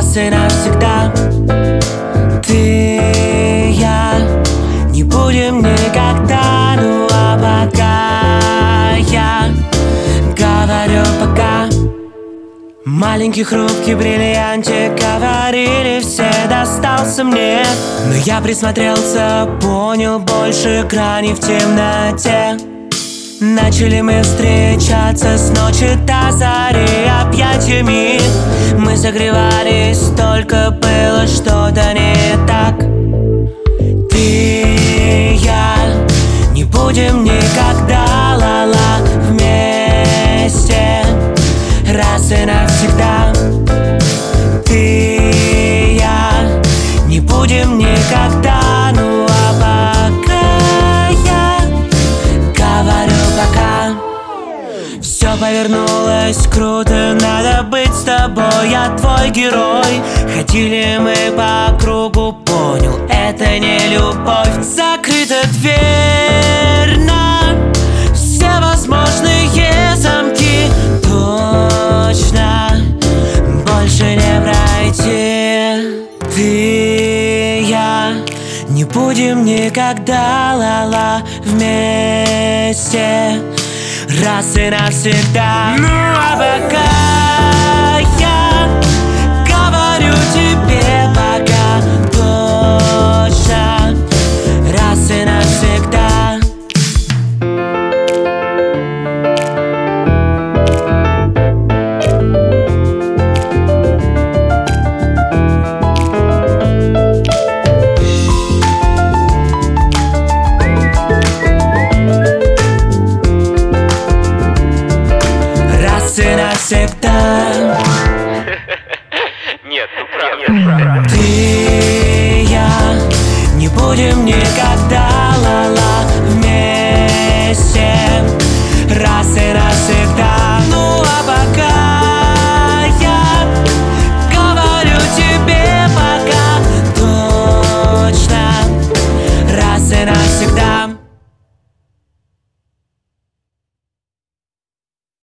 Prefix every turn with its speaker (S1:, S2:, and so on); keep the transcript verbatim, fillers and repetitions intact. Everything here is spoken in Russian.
S1: раз и навсегда. Ты и я не будем никогда. Ну а пока я говорю пока. Маленький хрупкий бриллиантик, говорили все, достался мне. Но я присмотрелся, понял, больше граней в темноте. Начали мы встречаться с ночи до зари объятиями. Мы согревались, только было что-то не так. Ты и я не будем никогда, ла-ла, вместе раз и навсегда. Ты и я не будем никогда. Ну а пока я говорю пока. Все повернулось круто, надо быть с тобой, я твой герой. Ходили мы по кругу, понял, это не любовь. Закрыта дверь на все возможные замки. Точно больше не пройти. Ты и я не будем никогда, ла-ла, вместе раз и навсегда. Ну а пока я говорю тебе пока, точно раз и навсегда. Навсегда.
S2: Нет, ну правда.
S1: Ты и я не будем никогда, ла-ла, вместе раз и навсегда.